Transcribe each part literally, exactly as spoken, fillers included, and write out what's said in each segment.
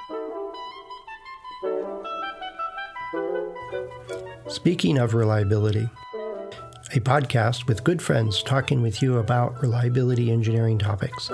Speaking of reliability, a podcast with good friends talking with you about reliability engineering topics.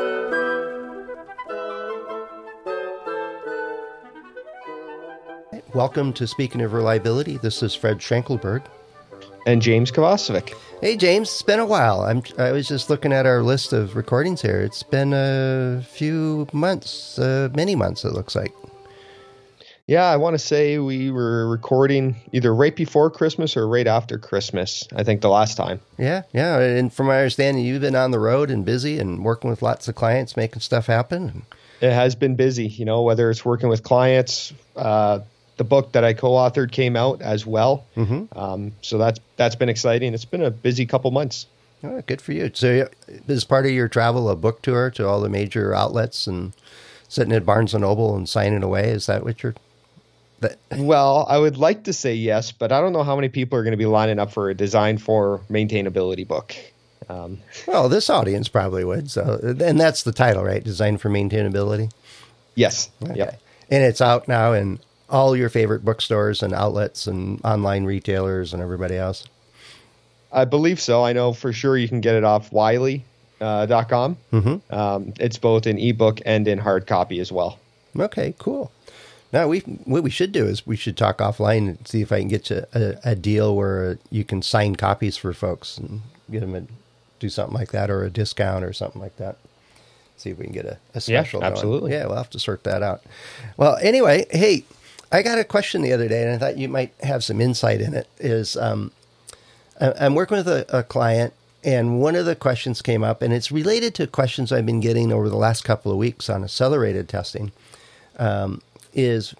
Welcome to Speaking of Reliability. This is Fred Schenkelberg. And James Kovacevic. Hey, James, it's been a while. I'm, I was just looking at our list of recordings here. It's been a few months, uh, many months, it looks like. Yeah, I want to say we were recording either right before Christmas or right after Christmas, I think the last time. Yeah, yeah. And from my understanding, you've been on the road and busy and working with lots of clients, making stuff happen. It has been busy, you know, whether it's working with clients. Uh, the book that I co-authored came out as well. Mm-hmm. Um, so that's that's been exciting. It's been a busy couple months. Oh, good for you. So is part of your travel a book tour to all the major outlets and sitting at Barnes and Noble and signing away? Is that what you're... That... Well, I would like to say yes, but I don't know how many people are going to be lining up for a design for maintainability book. Um, well, this audience probably would. So, and that's the title, right? Design for Maintainability. Yes. Okay. Yep. And it's out now in all your favorite bookstores and outlets and online retailers and everybody else. I believe so. I know for sure you can get it off Wiley dot com. Uh, mm-hmm. um, it's both in ebook and in hard copy as well. Okay, cool. Now, we what we should do is we should talk offline and see if I can get you a, a deal where you can sign copies for folks and get them to do something like that, or a discount or something like that. See if we can get a, a special. Yeah, absolutely. Going. Yeah, we'll have to sort that out. Well, anyway, hey, I got a question the other day, and I thought you might have some insight in it. Is um, I, I'm working with a, a client, and one of the questions came up, and it's related to questions I've been getting over the last couple of weeks on accelerated testing. Um, is,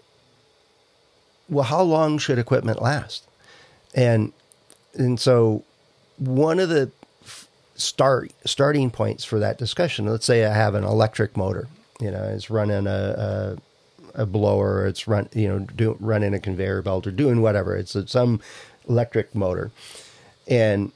well, how long should equipment last? And and so one of the start starting points for that discussion, let's say I have an electric motor, you know, it's running a, a, a blower, it's run, you know, do, running a conveyor belt or doing whatever. It's a, some electric motor. And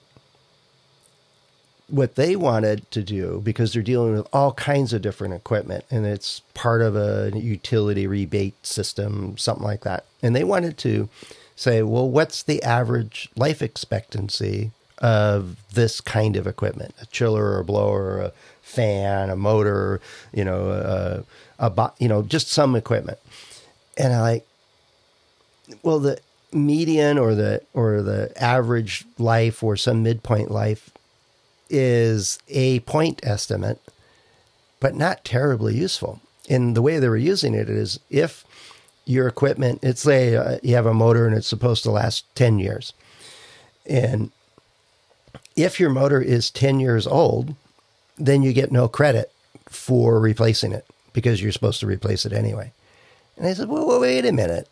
what they wanted to do, because they're dealing with all kinds of different equipment, and it's part of a utility rebate system, something like that. And they wanted to say, well, what's the average life expectancy of this kind of equipment? A chiller or a blower, or a fan, a motor, you know, a, a bo- you know, just some equipment. And I like, well, the median or the or the average life or some midpoint life is a point estimate, but not terribly useful. And the way they were using it is if your equipment, it's say uh, you have a motor and it's supposed to last ten years. And if your motor is ten years old, then you get no credit for replacing it because you're supposed to replace it anyway. And I said, well, well wait a minute.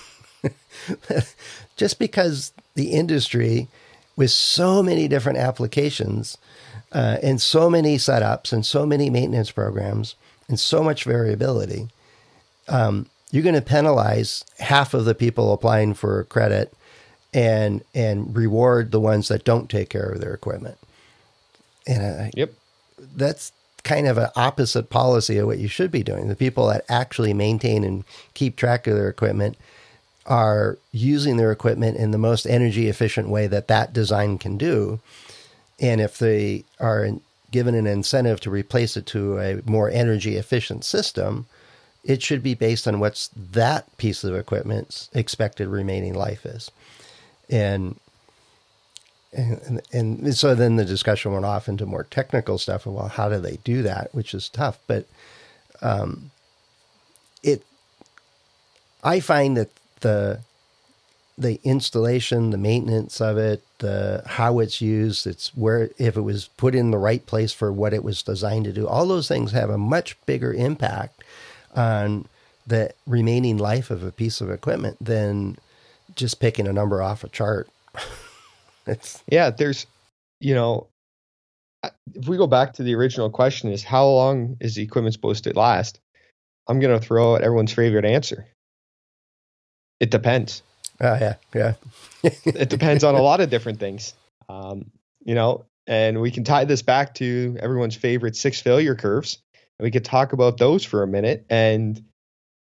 Just because the industry with so many different applications uh, and so many setups and so many maintenance programs and so much variability, um, you're going to penalize half of the people applying for credit and and reward the ones that don't take care of their equipment. And I, yep, that's kind of an opposite policy of what you should be doing. The people that actually maintain and keep track of their equipment are using their equipment in the most energy efficient way that that design can do. And if they are given an incentive to replace it to a more energy efficient system, it should be based on what's that piece of equipment's expected remaining life is. And, and, and so then the discussion went off into more technical stuff of, well, how do they do that? Which is tough, but, um, it, I find that the the installation, the maintenance of it, the how it's used, it's where if it was put in the right place for what it was designed to do, all those things have a much bigger impact on the remaining life of a piece of equipment than just picking a number off a chart. It's yeah, there's, you know, if we go back to the original question is how long is the equipment supposed to last? I'm going to throw out everyone's favorite answer. It depends. Oh, yeah, yeah. It depends on a lot of different things, um, you know, and we can tie this back to everyone's favorite six failure curves. And we could talk about those for a minute. And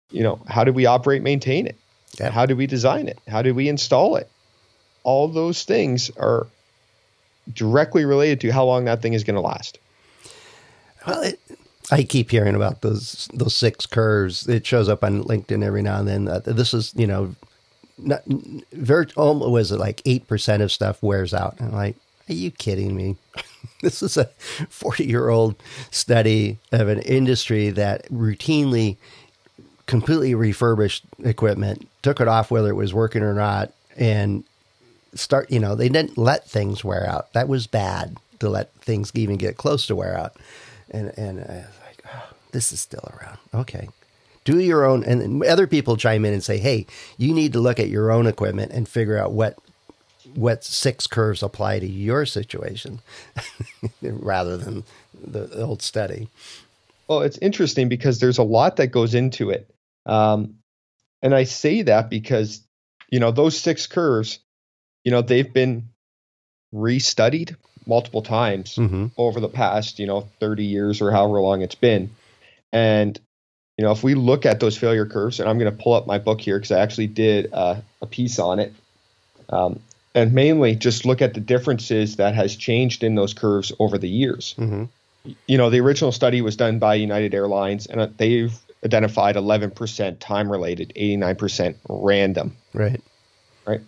you know, how do we operate, maintain it? Yep. How do we design it? How do we install it? All those things are directly related to how long that thing is going to last. Well, it, I keep hearing about those those six curves. It shows up on LinkedIn every now and then. Uh, this is, you know, not, very, almost, was it like eight percent of stuff wears out? And I'm like, are you kidding me? This is a forty-year-old study of an industry that routinely completely refurbished equipment, took it off whether it was working or not, and start, you know, they didn't let things wear out. That was bad, to let things even get close to wear out. And and I was like, oh, this is still around. Okay. Do your own, and other people chime in and say, hey, you need to look at your own equipment and figure out what what six curves apply to your situation rather than the old study. Well, it's interesting because there's a lot that goes into it. Um, and I say that because, you know, those six curves, you know, they've been restudied multiple times mm-hmm. over the past, you know, thirty years or however long it's been. And, you know, if we look at those failure curves, and I'm going to pull up my book here because I actually did uh, a piece on it. Um, and mainly just look at the differences that has changed in those curves over the years. Mm-hmm. You know, the original study was done by United Airlines, and they've identified eleven percent time-related, eighty-nine percent random. Right. Right.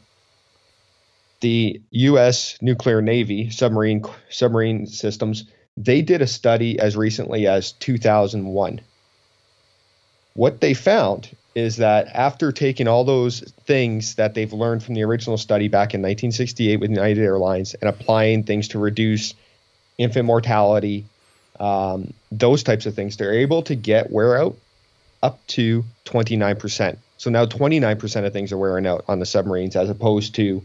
The U S Nuclear Navy submarine submarine systems, they did a study as recently as two thousand one. What they found is that after taking all those things that they've learned from the original study back in nineteen sixty-eight with United Airlines and applying things to reduce infant mortality, um, those types of things, they're able to get wear out up to twenty-nine percent. So now twenty-nine percent of things are wearing out on the submarines as opposed to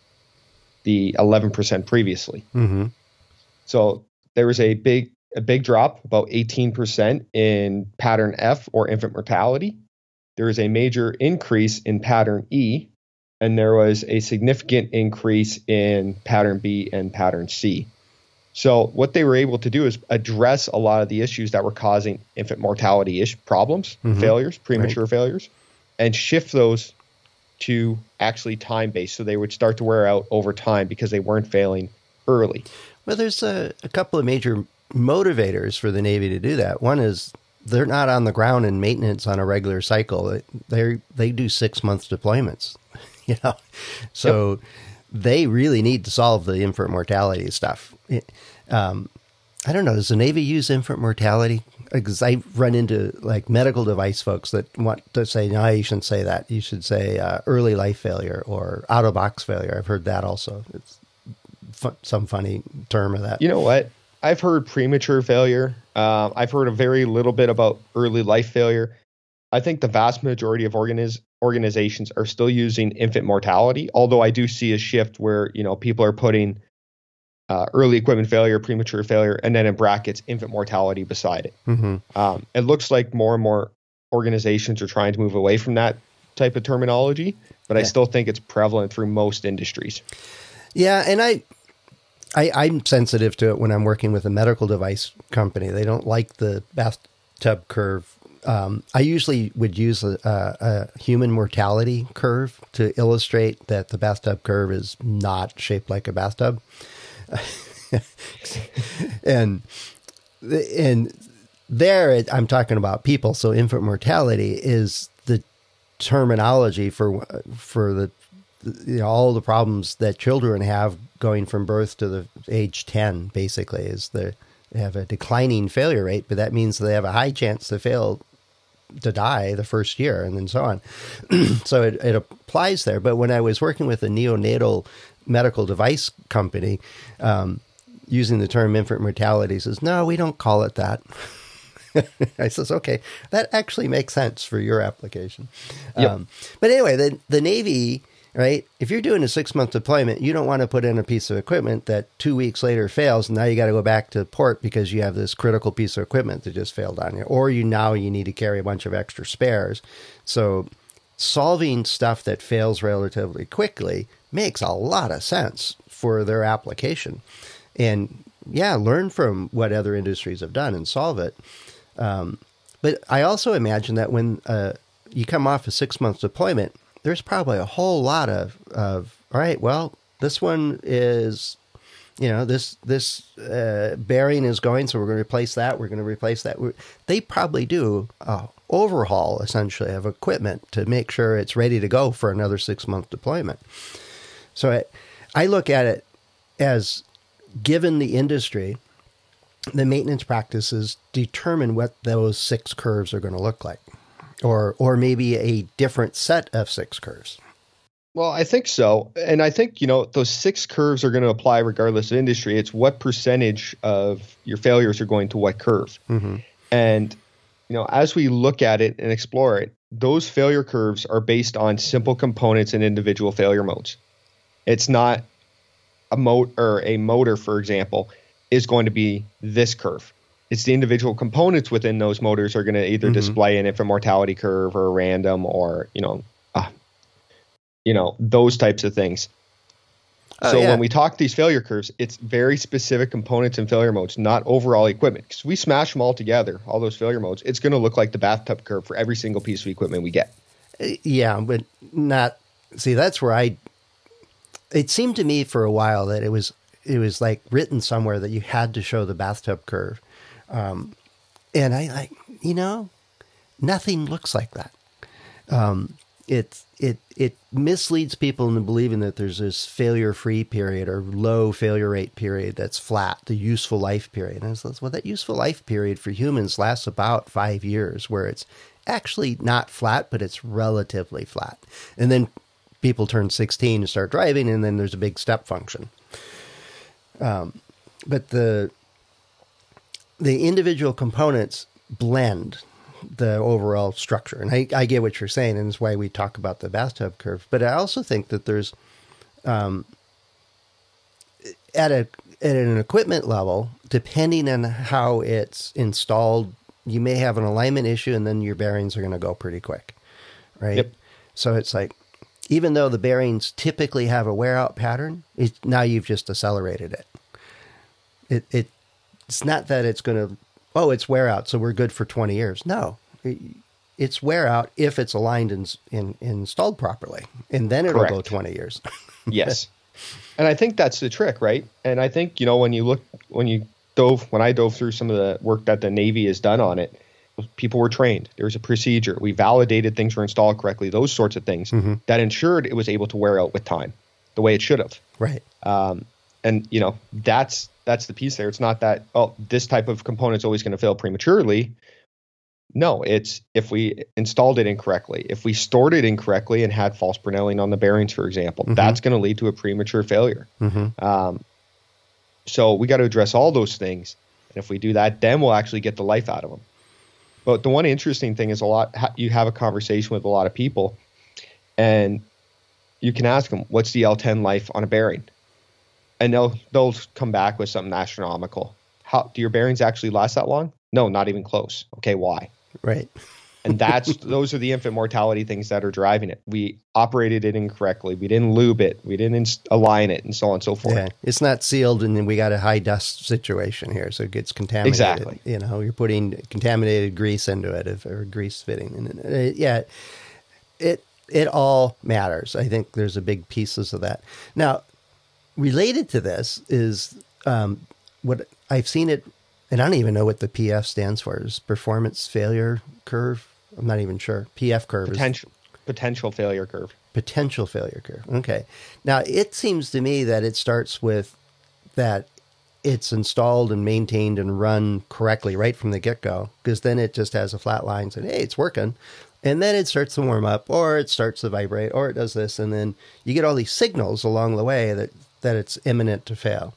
the eleven percent previously. Mm-hmm. So there was a big a big drop, about eighteen percent in pattern F or infant mortality. There was a major increase in pattern E, and there was a significant increase in pattern B and pattern C. So what they were able to do is address a lot of the issues that were causing infant mortality ish problems, mm-hmm. failures, premature right. failures, and shift those to actually time-based. So they would start to wear out over time because they weren't failing early. Well, there's a, a couple of major motivators for the Navy to do that. One is they're not on the ground in maintenance on a regular cycle. They they do six month deployments, you know, so yep. they really need to solve the infant mortality stuff. It, um, I don't know. Does the Navy use infant mortality? Because I run into like medical device folks that want to say, no, you shouldn't say that. You should say uh, early life failure or out of box failure. I've heard that also. It's fu- some funny term of that. You know what? I've heard premature failure. Uh, I've heard a very little bit about early life failure. I think the vast majority of organiz- organizations are still using infant mortality, although I do see a shift where, you know, people are putting uh, early equipment failure, premature failure, and then in brackets, infant mortality beside it. Mm-hmm. Um, it looks like more and more organizations are trying to move away from that type of terminology, but yeah. I still think it's prevalent through most industries. Yeah, and I... I, I'm sensitive to it when I'm working with a medical device company. They don't like the bathtub curve. Um, I usually would use a, a, a human mortality curve to illustrate that the bathtub curve is not shaped like a bathtub. and and there it, I'm talking about people. So infant mortality is the terminology for for the you know, all the problems that children have going from birth to the age ten, basically, is the, they have a declining failure rate, but that means they have a high chance to fail, to die the first year, and then so on. So it, it applies there. But when I was working with a neonatal medical device company, um, using the term infant mortality, says, no, we don't call it that. I says, okay, that actually makes sense for your application. Yep. Um, but anyway, the, the Navy... Right? If you're doing a six-month deployment, you don't want to put in a piece of equipment that two weeks later fails, and now you got to go back to port because you have this critical piece of equipment that just failed on you. Or you now you need to carry a bunch of extra spares. So solving stuff that fails relatively quickly makes a lot of sense for their application. And yeah, learn from what other industries have done and solve it. Um, but I also imagine that when... Uh, you come off a six month deployment, there's probably a whole lot of, of all right, well, this one is, you know, this this uh, bearing is going, so we're going to replace that. We're going to replace that. We're, they probably do a overhaul, essentially, of equipment to make sure it's ready to go for another six-month deployment. So I, I look at it as, given the industry, the maintenance practices determine what those six curves are going to look like, or or maybe a different set of six curves. Well, I think so. And I think, you know, those six curves are going to apply regardless of industry. It's what percentage of your failures are going to what curve. Mm-hmm. And, you know, as we look at it and explore it, those failure curves are based on simple components and individual failure modes. It's not a motor or a motor, for example, is going to be this curve. It's the individual components within those motors are going to either mm-hmm. display an infant mortality curve or a random or, you know, uh, you know, those types of things. Oh, so yeah. When we talk these failure curves, it's very specific components and failure modes, not overall equipment. Because we smash them all together, all those failure modes, it's going to look like the bathtub curve for every single piece of equipment we get. Yeah, but not, see, that's where I, it seemed to me for a while that it was, it was like written somewhere that you had to show the bathtub curve. Um, and I like, you know, nothing looks like that. Um, it, it, it misleads people into believing that there's this failure-free period or low failure rate period that's flat, the useful life period. And it's, well, that useful life period for humans lasts about five years, where it's actually not flat, but it's relatively flat. And then people turn sixteen and start driving, and then there's a big step function. Um, but the the individual components blend the overall structure. And I, I get what you're saying, and it's why we talk about the bathtub curve. But I also think that there's, um, at a at an equipment level, depending on how it's installed, you may have an alignment issue, and then your bearings are going to go pretty quick, right? Yep. So it's like, even though the bearings typically have a wear out pattern, it, now you've just accelerated it. It it it's not that it's going to, oh, it's wear out, so we're good for twenty years. No, it's wear out if it's aligned and in, in, installed properly, and then it'll Correct. Go twenty years. Yes. And I think that's the trick, right? And I think, you know, when you look, when you dove, when I dove through some of the work that the Navy has done on it, people were trained. There was a procedure. We validated things were installed correctly, those sorts of things mm-hmm. that ensured it was able to wear out with time the way it should have. Right. Um, and, you know, that's, that's the piece there. It's not that, oh, this type of component's always going to fail prematurely. No, it's if we installed it incorrectly, if we stored it incorrectly and had false Brinelling on the bearings, for example, mm-hmm. that's going to lead to a premature failure. Mm-hmm. Um, so we got to address all those things. And if we do that, then we'll actually get the life out of them. But the one interesting thing is a lot, you have a conversation with a lot of people and you can ask them, what's the L ten life on a bearing? And they'll, they'll come back with something astronomical. How do your bearings actually last that long? No, not even close. Okay. Why? Right. And that's, those are the infant mortality things that are driving it. We operated it incorrectly. We didn't lube it. We didn't inst- align it and so on and so forth. Yeah. It's not sealed and then we got a high dust situation here. So it gets contaminated. Exactly. You know, you're putting contaminated grease into it if, or grease fitting. And it, yeah, it, it all matters. I think there's a big pieces of that. Now, related to this is um, what I've seen it, and I don't even know what the P F stands for. Is performance failure curve? I'm not even sure. P F curve potential is potential failure curve. Potential failure curve. Okay. Now it seems to me that it starts with that it's installed and maintained and run correctly right from the get-go, because then it just has a flat line saying, hey, it's working. And then it starts to warm up, or it starts to vibrate, or it does this, and then you get all these signals along the way that, that it's imminent to fail.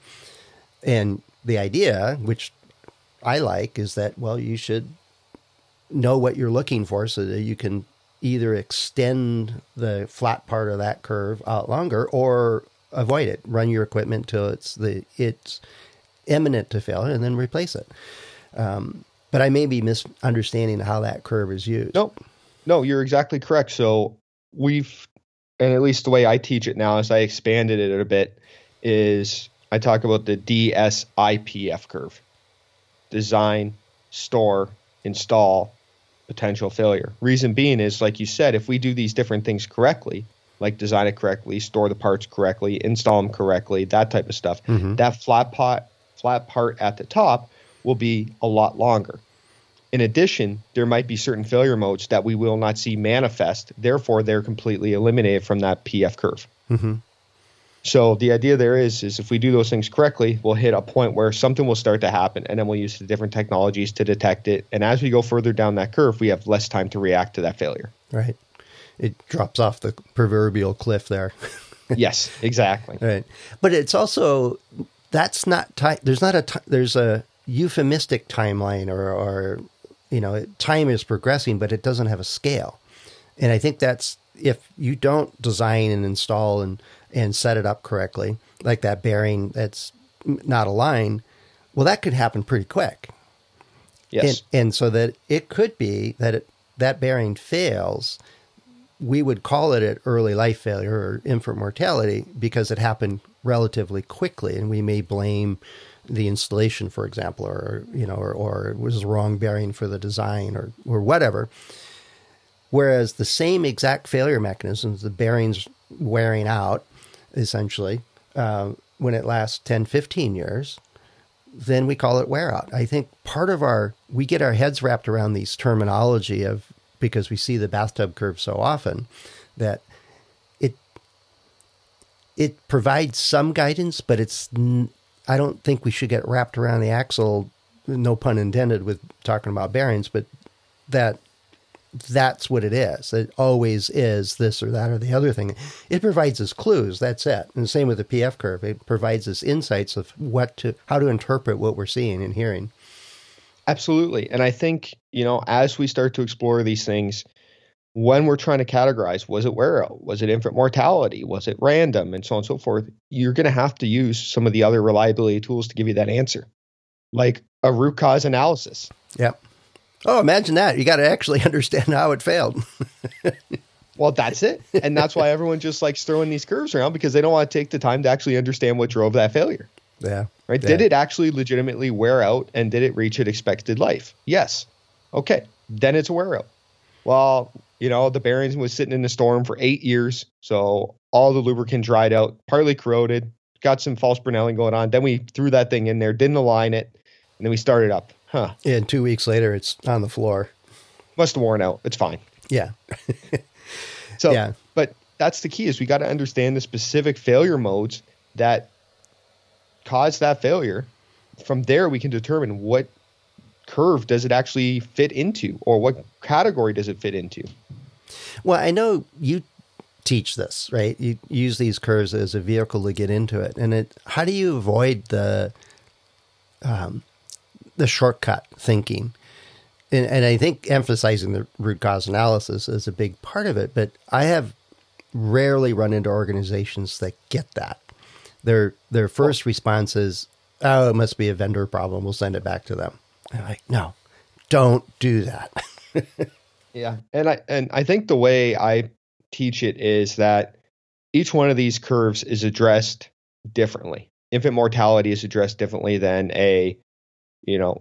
And the idea, which I like, is that, well, you should know what you're looking for so that you can either extend the flat part of that curve out longer or avoid it. Run your equipment till it's the it's imminent to fail and then replace it. Um, but I may be misunderstanding how that curve is used. No, no, you're exactly correct. So we've, and at least the way I teach it now, as I expanded it a bit, is I talk about the D S I P F curve. Design, store, install, potential failure. Reason being is, like you said, if we do these different things correctly, like design it correctly, store the parts correctly, install them correctly, that type of stuff, mm-hmm. that flat pot, flat part at the top will be a lot longer. In addition, there might be certain failure modes that we will not see manifest. Therefore, they're completely eliminated from that P F curve. Mm-hmm. So the idea there is, is if we do those things correctly, we'll hit a point where something will start to happen, and then we'll use the different technologies to detect it. And as we go further down that curve, we have less time to react to that failure. Right. It drops off the proverbial cliff there. Yes, exactly. Right. But it's also, that's not, ti- there's not a, t- there's a euphemistic timeline or, or, you know, time is progressing, but it doesn't have a scale. And I think that's, if you don't design and install and, and set it up correctly, like that bearing that's not aligned, well, that could happen pretty quick. Yes. And, and so that it could be that it, that bearing fails, we would call it an early life failure or infant mortality because it happened relatively quickly, and we may blame the installation, for example, or, you know, or, or it was the wrong bearing for the design or, or whatever. Whereas the same exact failure mechanisms, the bearings wearing out, essentially, uh, when it lasts ten, fifteen years, then we call it wear out. I think part of our, we get our heads wrapped around these terminology of, because we see the bathtub curve so often, that it it provides some guidance, but it's, I don't think we should get wrapped around the axle, no pun intended with talking about bearings, but that that's what it is. It always is this or that or the other thing. It provides us clues. That's it. And the same with the P F curve. It provides us insights of what to, how to interpret what we're seeing and hearing. Absolutely. And I think, you know, as we start to explore these things, when we're trying to categorize, was it wear out? Was it infant mortality? Was it random? And so on and so forth. You're going to have to use some of the other reliability tools to give you that answer, like a root cause analysis. Yep. Oh, imagine that. You got to actually understand how it failed. Well, that's it. And that's why everyone just likes throwing these curves around, because they don't want to take the time to actually understand what drove that failure. Yeah. Right. Yeah. Did it actually legitimately wear out, and did it reach its expected life? Yes. Okay. Then it's a wear out. Well, you know, the bearing was sitting in the storm for eight years. So all the lubricant dried out, partly corroded, got some false Brinelling going on. Then we threw that thing in there, didn't align it, and then we started up. Huh. Yeah, and two weeks later, it's on the floor. Must have worn out. It's fine. Yeah. So, yeah. But that's the key, is we got to understand the specific failure modes that cause that failure. From there, we can determine what curve does it actually fit into, or what category does it fit into. Well, I know you teach this, right? You use these curves as a vehicle to get into it. And it, how do you avoid the, um, the shortcut thinking? And, and I think emphasizing the root cause analysis is a big part of it, but I have rarely run into organizations that get that. Their their first response is, oh, it must be a vendor problem. We'll send it back to them. I'm like, no, don't do that. Yeah. And I, and I think the way I teach it is that each one of these curves is addressed differently. Infant mortality is addressed differently than a, you know,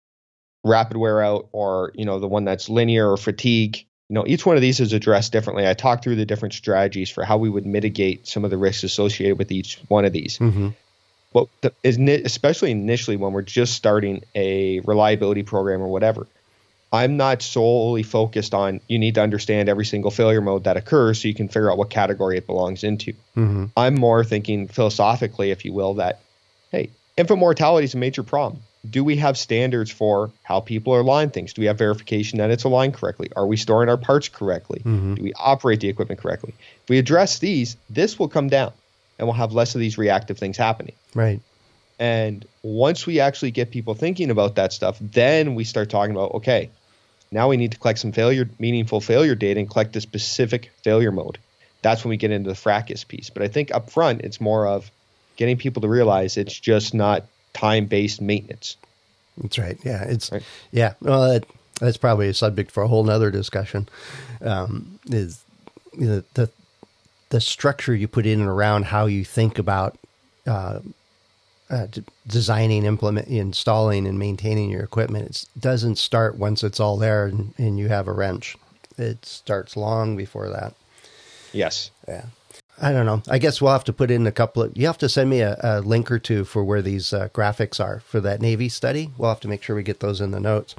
rapid wear out, or, you know, the one that's linear or fatigue. You know, each one of these is addressed differently. I talk through the different strategies for how we would mitigate some of the risks associated with each one of these. Mm-hmm. But the, especially initially when we're just starting a reliability program or whatever, I'm not solely focused on, you need to understand every single failure mode that occurs so you can figure out what category it belongs into. Mm-hmm. I'm more thinking philosophically, if you will, that, hey, infant mortality is a major problem. Do we have standards for how people are aligned things? Do we have verification that it's aligned correctly? Are we storing our parts correctly? Mm-hmm. Do we operate the equipment correctly? If we address these, this will come down, and we'll have less of these reactive things happening. Right. And once we actually get people thinking about that stuff, then we start talking about, okay, now we need to collect some failure, meaningful failure data and collect the specific failure mode. That's when we get into the fracas piece. But I think up front, it's more of getting people to realize it's just not time-based maintenance. That's right. Yeah. It's, right. yeah. Well, that, that's probably a subject for a whole nother discussion. Um, is you know, the, the structure you put in and around how you think about, uh, uh, d- designing, implement, installing, and maintaining your equipment, it doesn't start once it's all there and, and you have a wrench. It starts long before that. Yes. Yeah. I don't know. I guess we'll have to put in a couple of, you have to send me a, a link or two for where these uh, graphics are for that Navy study. We'll have to make sure we get those in the notes.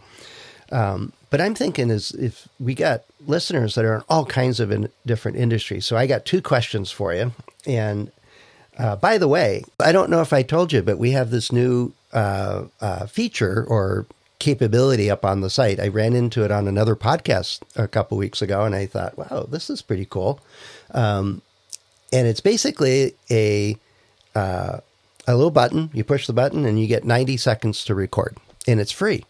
Um, but I'm thinking is if we got listeners that are in all kinds of in different industries. So I got two questions for you. And uh, by the way, I don't know if I told you, but we have this new uh, uh, feature or capability up on the site. I ran into it on another podcast a couple weeks ago, and I thought, wow, this is pretty cool. Um, and it's basically a uh, a little button. You push the button, and you get ninety seconds to record, and it's free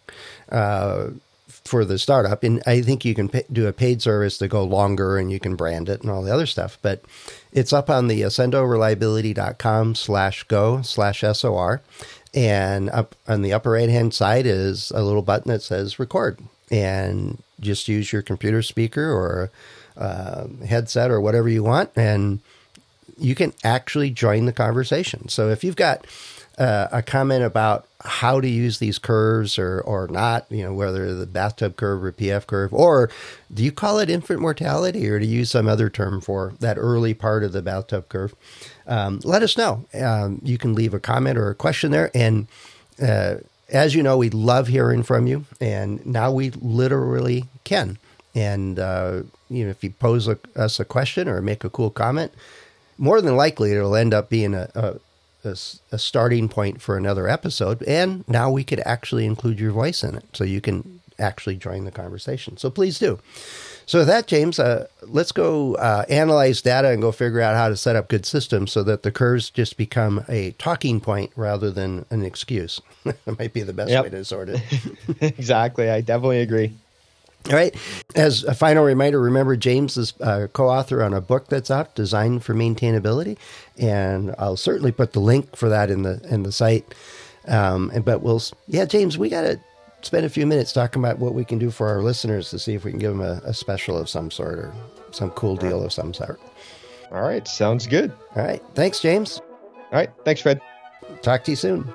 uh, for the startup. And I think you can pay, do a paid service to go longer, and you can brand it and all the other stuff. But it's up on the accendo reliability dot com slash go slash S O R. And up on the upper right-hand side is a little button that says record. And just use your computer speaker or uh, headset or whatever you want, and you can actually join the conversation. So if you've got uh, a comment about how to use these curves or or not, you know, whether the bathtub curve or P F curve, or do you call it infant mortality or do you use some other term for that early part of the bathtub curve? Um, let us know. Um, you can leave a comment or a question there. And uh, as you know, we love hearing from you. And now we literally can. And, uh, you know, if you pose a, us a question or make a cool comment, more than likely it'll end up being a, a, a, a starting point for another episode. And now we could actually include your voice in it. So you can actually join the conversation. So please do. So with that, James, uh, let's go uh, analyze data and go figure out how to set up good systems so that the curves just become a talking point rather than an excuse. That might be the best Yep. way to sort it. Exactly. I definitely agree. All right. As a final reminder, remember James is a co-author on a book that's out, Design for Maintainability, and I'll certainly put the link for that in the in the site. Um, and but we'll, yeah, James, we got to spend a few minutes talking about what we can do for our listeners to see if we can give them a, a special of some sort or some cool deal of some sort. All right. Sounds good. All right. Thanks, James. All right. Thanks, Fred. Talk to you soon.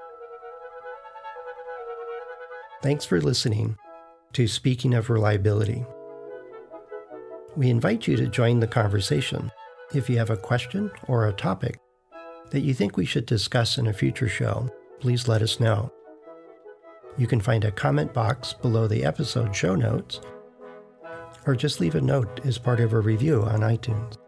Thanks for listening to Speaking of Reliability. We invite you to join the conversation. If you have a question or a topic that you think we should discuss in a future show, please let us know. You can find a comment box below the episode show notes, or just leave a note as part of a review on iTunes.